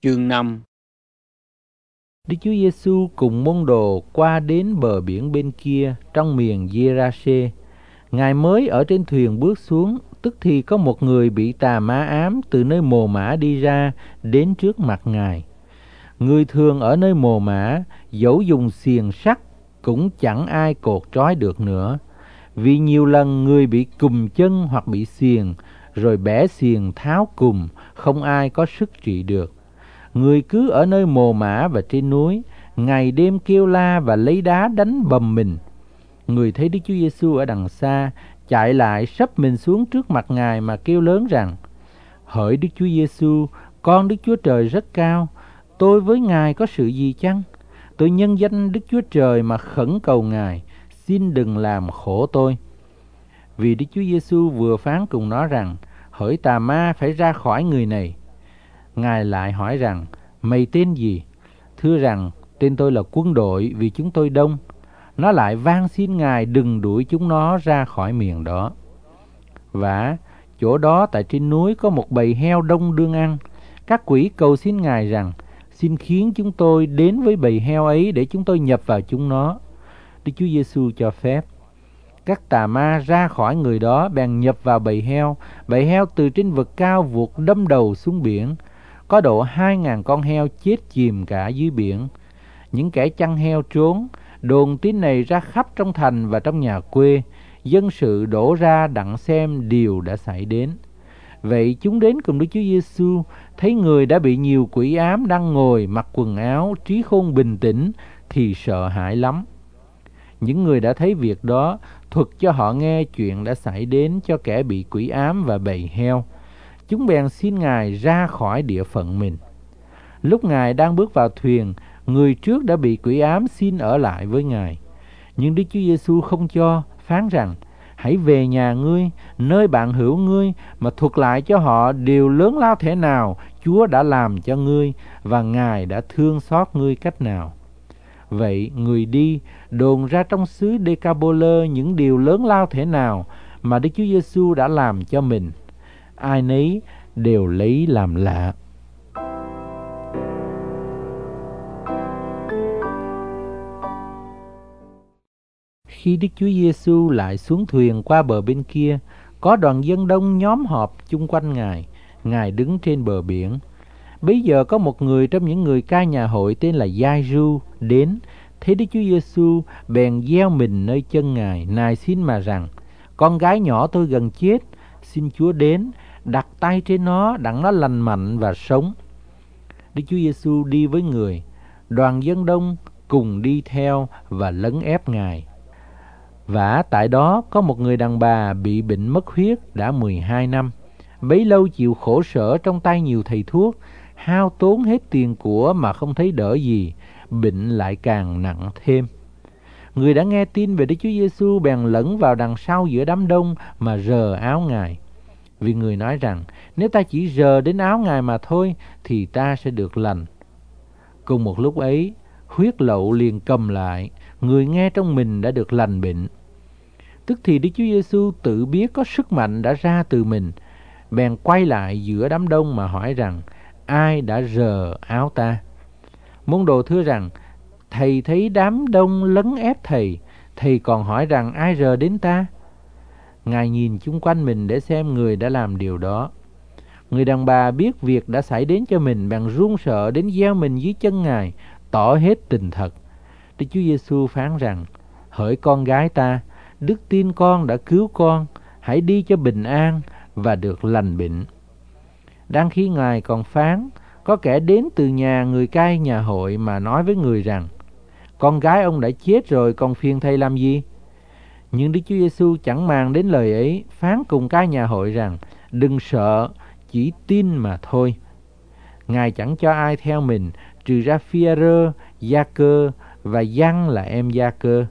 Chương 5. Đức Chúa Giêsu cùng môn đồ qua đến bờ biển bên kia trong miền Giê-ra-xê. Ngài mới ở trên thuyền bước xuống, tức thì có một người bị tà ma ám từ nơi mồ mả đi ra đến trước mặt Ngài. Người thường ở nơi mồ mả, dẫu dùng xiềng sắt cũng chẳng ai cột trói được nữa, vì nhiều lần người bị cùm chân hoặc bị xiềng, rồi bẻ xiềng tháo cùm, không ai có sức trị được. Người cứ ở nơi mồ mả và trên núi, ngày đêm kêu la và lấy đá đánh bầm mình. Người thấy Đức Chúa Giêsu ở đằng xa, chạy lại sấp mình xuống trước mặt Ngài mà kêu lớn rằng: Hỡi Đức Chúa Giêsu, con Đức Chúa Trời rất cao, tôi với Ngài có sự gì chăng? Tôi nhân danh Đức Chúa Trời mà khẩn cầu Ngài, xin đừng làm khổ tôi. Vì Đức Chúa Giêsu vừa phán cùng nó rằng: Hỡi tà ma, phải ra khỏi người này. Ngài lại hỏi rằng: Mày tên gì? Thưa rằng: Tên tôi là Quân Đội, vì chúng tôi đông. Nó lại van xin Ngài đừng đuổi chúng nó ra khỏi miền đó. Vả, chỗ đó tại trên núi có một bầy heo đông đương ăn. Các quỷ cầu xin Ngài rằng: Xin khiến chúng tôi đến với bầy heo ấy để chúng tôi nhập vào chúng nó. Đức Chúa Giêsu cho phép. Các tà ma ra khỏi người đó bèn nhập vào bầy heo. Bầy heo từ trên vực cao vụt đâm đầu xuống biển. Có độ 2.000 con heo chết chìm cả dưới biển. Những kẻ chăn heo trốn, đồn tin này ra khắp trong thành và trong nhà quê. Dân sự đổ ra đặng xem điều đã xảy đến. Vậy chúng đến cùng Đức Chúa Giêsu, thấy người đã bị nhiều quỷ ám đang ngồi mặc quần áo, trí khôn bình tĩnh, thì sợ hãi lắm. Những người đã thấy việc đó thuật cho họ nghe chuyện đã xảy đến cho kẻ bị quỷ ám và bầy heo. Chúng bèn xin Ngài ra khỏi địa phận mình. Lúc Ngài đang bước vào thuyền, người trước đã bị quỷ ám xin ở lại với Ngài. Nhưng Đức Chúa Giêsu không cho, phán rằng: Hãy về nhà ngươi, nơi bạn hữu ngươi, mà thuật lại cho họ điều lớn lao thế nào Chúa đã làm cho ngươi, và Ngài đã thương xót ngươi cách nào. Vậy người đi đồn ra trong xứ Đê-ca-bô-lơ những điều lớn lao thế nào mà Đức Chúa Giêsu đã làm cho mình. Ai nấy đều lấy làm lạ. Khi Đức Chúa Giêsu lại xuống thuyền qua bờ bên kia, có đoàn dân đông nhóm họp chung quanh Ngài. Ngài đứng trên bờ biển. Bấy giờ có một người trong những người cai nhà hội tên là Giai-ru đến, thấy Đức Chúa Giêsu bèn gieo mình nơi chân Ngài, nài xin mà rằng: Con gái nhỏ tôi gần chết, xin Chúa đến đặt tay trên nó đặng nó lành mạnh và sống. Đức Chúa Giêsu đi với người, đoàn dân đông cùng đi theo và lấn ép Ngài. Vả tại đó có một người đàn bà bị bệnh mất huyết đã 12 năm. Bấy lâu chịu khổ sở trong tay nhiều thầy thuốc, hao tốn hết tiền của mà không thấy đỡ gì, bệnh lại càng nặng thêm. Người đã nghe tin về Đức Chúa Giêsu bèn lẫn vào đằng sau giữa đám đông mà rờ áo Ngài. Vì người nói rằng: Nếu ta chỉ rờ đến áo Ngài mà thôi thì ta sẽ được lành. Cùng một lúc ấy, huyết lậu liền cầm lại, người nghe trong mình đã được lành bệnh. Tức thì Đức Chúa Giêsu tự biết có sức mạnh đã ra từ mình, bèn quay lại giữa đám đông mà hỏi rằng: Ai đã rờ áo ta? Môn đồ thưa rằng: Thầy thấy đám đông lấn ép thầy, thầy còn hỏi rằng ai rờ đến ta? Ngài nhìn chung quanh mình để xem người đã làm điều đó. Người đàn bà biết việc đã xảy đến cho mình, bèn run sợ đến gieo mình dưới chân Ngài, tỏ hết tình thật. Đức Chúa Giêsu phán rằng: Hỡi con gái ta, đức tin con đã cứu con, hãy đi cho bình an và được lành bệnh. Đang khi Ngài còn phán, có kẻ đến từ nhà người cai nhà hội mà nói với người rằng: Con gái ông đã chết rồi, còn phiền thầy làm gì? Nhưng Đức Chúa Giêsu chẳng màng đến lời ấy, phán cùng cai nhà hội rằng: Đừng sợ, chỉ tin mà thôi. Ngài chẳng cho ai theo mình, trừ ra Phi-a-rơ, Gia-cơ và Giăng là em Gia-cơ.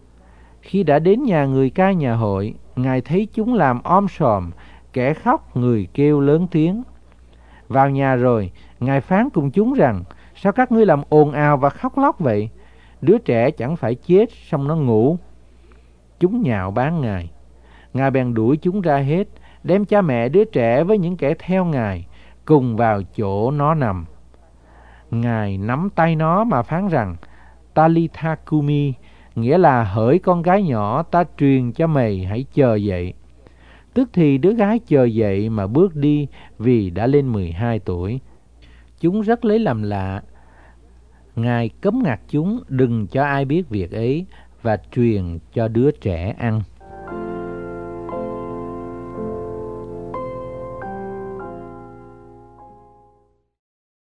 Khi đã đến nhà người cai nhà hội, Ngài thấy chúng làm om sòm, kẻ khóc người kêu lớn tiếng. Vào nhà rồi, Ngài phán cùng chúng rằng: Sao các ngươi làm ồn ào và khóc lóc vậy? Đứa trẻ chẳng phải chết, song nó ngủ. Chúng nhạo báng Ngài. Ngài bèn đuổi chúng ra hết, đem cha mẹ đứa trẻ với những kẻ theo Ngài cùng vào chỗ nó nằm. Ngài nắm tay nó mà phán rằng: Talitha Kumi, nghĩa là hỡi con gái nhỏ, ta truyền cho mày hãy chờ dậy. Tức thì đứa gái chờ dậy mà bước đi, vì đã lên 12 tuổi. Chúng rất lấy làm lạ. Ngài cấm ngặt chúng đừng cho ai biết việc ấy và truyền cho đứa trẻ ăn.